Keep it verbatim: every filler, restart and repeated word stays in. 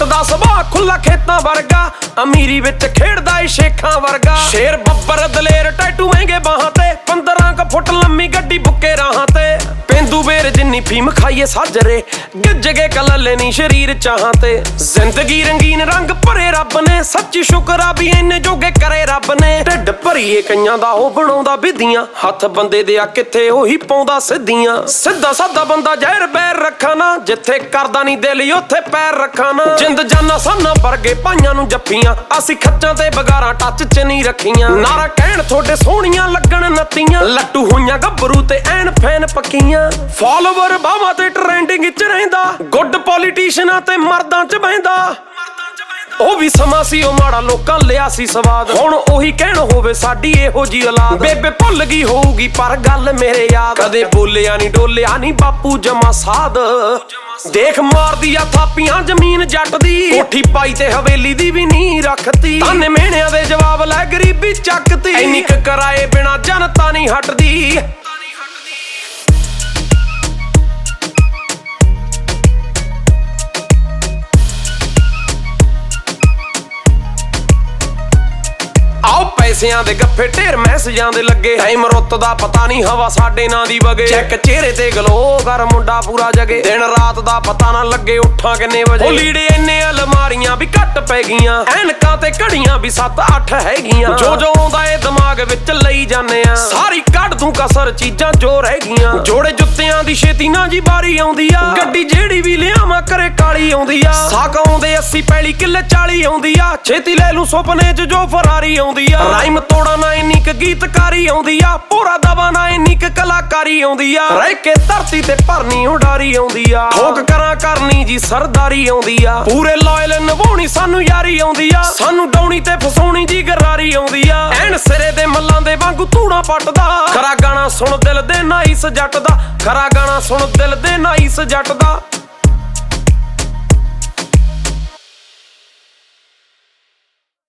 ਦਾ ਸੁਭਾਅ ਖੁੱਲਾ ਖੇਤਾਂ ਵਰਗਾ, ਅਮੀਰੀ ਵਿੱਚ ਖੇਡਦਾ ਏ ਸ਼ੇਖਾਂ ਵਰਗਾ। ਸ਼ੇਰ ਬੱਬਰ ਦਲੇਰ ਟੈਟੂ ਮਹਿੰਗੇ ਬਾਹਾਂ ਤੇ, ਪੰਦਰਾਂ ਕ ਫੁੱਟ ਲੰਮੀ ਗੱਡੀ ਬੁੱਕੇ ਰਾਹਾਂ ਤੇ। ਪੇਂਦੂ ਬੇਰ ਜਿੰਨੀ ਫੀਮ ਖਾਈਏ ਸਾਜਰੇ, ਗਿੱਜ ਗਏ ਕਲਲੇ ਨੀ ਸ਼ਰੀਰ ਚਾਹਾਂ ਤੇ। ਜ਼ਿੰਦਗੀ ਰੰਗੀਨ ਰੰਗ ਭਰੇ ਰੱਬ ਨੇ, ਸੱਚੀ ਸ਼ੁਕਰ ਆ ਵੀ ਇੰਨੇ ਜੋਗੇ ਕਰੇ ਰੱਬ ਨੇ। ਢਿੱਡ ਭਰੀਏ ਕਈਆਂ ਦਾ ਉਹ ਬਣਾਉਂਦਾ ਵਿਧੀਆਂ, ਹੱਥ ਬੰਦੇ ਦੇ ਆ ਕਿੱਥੇ ਉਹੀ ਪਾਉਂਦਾ ਸਿੱਧੀਆਂ। ਸਿੱਧਾ ਸਾਦਾ ਬੰਦਾ ਜ਼ਹਿਰ ਬੈਰ ਰੱਖਾ ਨਾ, ਜਿੱਥੇ ਕਰਦਾ ਨੀ ਦਿਲ ਉੱਥੇ ਪੈਰ ਰੱਖਾ ਨਾ। ਜਿੰਦ ਜਾਨਾ ਸਾਨਾ ਵਰਗੇ ਭਾਈਆਂ ਨੂੰ ਜੱਫੀਆਂ, ਅਸੀਂ ਖੱਚਾਂ ਤੇ ਬਗਾਰਾਂ ਟੱਚ ਚ ਨਹੀਂ ਰੱਖੀਆਂ। ਨਾਰਾ ਕਹਿਣ ਤੁਹਾਡੇ ਸੋਹਣੀਆਂ ਲੱਗਣ ਨੱਤੀਆਂ, ਲੱਟੂ ਹੋਈਆਂ ਗੱਭਰੂ ਤੇ ਐਨ ਫੈਨ ਪੱਕੀਆਂ। ਫਾਲੋਵਰ ਬਾਵਾ ਤੇ ਟ੍ਰੈਂਡਿੰਗ ਚ ਰਹਿੰਦਾ, ਗੁੱਡ ਪੋਲੀਟੀਸ਼ੀਅਨਾਂ ਤੇ ਮਰਦਾਂ ਚ ਬਹਿੰਦਾ। ਉਹ ਵੀ ਸਮਾਂ ਸੀ ਉਹ ਮਾੜਾ, ਲੋਕਾਂ ਲਿਆ ਸੀ ਸਵਾਦ। ਹੁਣ ਉਹੀ ਕਹਿਣ ਹੋਵੇ ਸਾਡੀ ਇਹੋ ਜੀ ਔਲਾਦ। ਬੇਬੇ ਭੁੱਲ ਗਈ ਹੋਊਗੀ ਪਰ ਗੱਲ ਮੇਰੇ ਯਾਦ, ਕਦੇ ਬੋਲਿਆ ਨੀ ਡੋਲਿਆ ਨੀ ਬਾਪੂ ਜਮਾ ਸਾਧ। ਦੇਖ ਮਾਰਦੀ ਆ ਥਾਪੀਆਂ ਜ਼ਮੀਨ ਜੱਟ ਦੀ, ਕੋਠੀ ਪਾਈ ਤੇ ਹਵੇਲੀ ਦੀ ਵੀ ਨਹੀਂ ਰੱਖਤੀ। ਤਾਨੇ ਮਿਹਣਿਆਂ ਦੇ ਜਵਾਬ ਲੈ ਗਰੀਬੀ ਚੱਕਤੀ, ਇੰਨੀ ਕ ਕਰਾਏ ਬਿਨਾ ਜਨਤਾ ਨਹੀਂ ਹਟਦੀ। ਆਓ ਪੈਸਿਆਂ ਦੇ ਗੱਫੇ ਢੇਰ ਮੈਸੇਜਾਂ ਦੇ ਲੱਗੇ, ਟਾਈਮ ਰੁੱਤ ਦਾ ਪਤਾ ਨਹੀਂ ਹਵਾ ਸਾਡੇ ਨਾਂ ਦੀ ਵਗੇ। ਚੈੱਕ ਚਿਹਰੇ ਤੇ ਗਲੋ ਕਰ ਮੁੰਡਾ ਪੂਰਾ ਜਗੇ, ਦਿਨ ਰਾਤ ਦਾ ਪਤਾ ਨਾ ਲੱਗੇ ਉੱਠਾਂ ਕਿੰਨੇ ਵਜੇ। ਉਹ ਲੀੜੇ ਇੰਨੇ ਅਲਮਾਰੀਆਂ ਵੀ ਘੱਟ ਪੈ ਗਈਆਂ, ਐਨਕਾਂ ਤੇ ਘੜੀਆਂ ਵੀ ਸੱਤ ਅੱਠ ਹੈਗੀਆਂ। ਜੋ ਜੋ ਆਉਂਦਾ ਏ ਦਿਮਾਗ ਵਿੱਚ ਲਈ ਜਾਂਦੇ ਆ, ਸਾਰੀ ਕੱਢ ਦੂੰ ਕਸਰ ਚੀਜ਼ਾਂ ਜੋ ਰਹਿ ਗਈਆਂ। ਜੋੜੇ ਜੁੱਤਿਆਂ ਦੀ ਛੇਤੀ ਨਾ ਜੀ ਬਾਰੀ ਆਉਂਦੀ ਆ, ਗੱਡੀ ਜਿਹੜੀ ਵੀ ਲਿਆਵਾਂ ਕਰੇ ਕਾਲੀ ਆਉਂਦੀ ਆ। ਸਾਕ ਆਉਂਦੇ ਅੱਸੀ ਪੈਲੀ ਕਿੱਲੇ ਚਾਲੀ ਆਉਂਦੀ ਆ, ਛੇਤੀ ਲੈ ਲੂੰ ਸੁਪਨੇ ਚ ਜੋ ਫਰਾਰੀ ਆਉਂਦੀ ਆ। ਰਾਈਮ ਤੋੜਾ ਨਾ ਇੰਨੀ ਕ ਗੀਤਕਾਰੀ ਆਉਂਦੀ ਆ, ਪੂਰਾ ਦਵਾ ਨਾ ਇੰਨੀ ਕ ਕਲਾਕਾਰੀ ਆਉਂਦੀ ਆ। ਰਹਿ ਕੇ ਧਰਤੀ ਤੇ ਭਰਨੀ ਉਡਾਰੀ ਆਉਂਦੀ ਆ, ਠੋਕ ਕਰਾਂ ਕਰਨੀ ਜੀ ਸਰਦਾਰੀ ਆਉਂਦੀ ਆ। ਪੂਰੇ ਲਾਇਲ ਨਿਭਾਉਣੀ ਸਾਨੂੰ ਯਾਰੀ ਆਉਂਦੀ ਆ, ਸਾਨੂੰ ਡਾਉਣੀ ਤੇ ਫਸਾਉਣੀ ਜੀ ਗਰਾਰੀ ਆਉਂਦੀ ਆ। ਐਨ ਸਿਰੇ ਦੇ ਮੱਲਾਂ ਦੇ ਵਾਂਗੂ ਧੂਣਾ ਪੱਟਦਾ, ਖਰਾ ਗਾਣਾ ਸੁਣ ਦਿਲ ਦੇ ਨਾਈਸ ਜੱਟ ਦਾ, ਖਰਾ ਗਾਣਾ ਸੁਣ ਦਿਲ ਦੇ ਨਾਈਸ ਜੱਟ ਦਾ।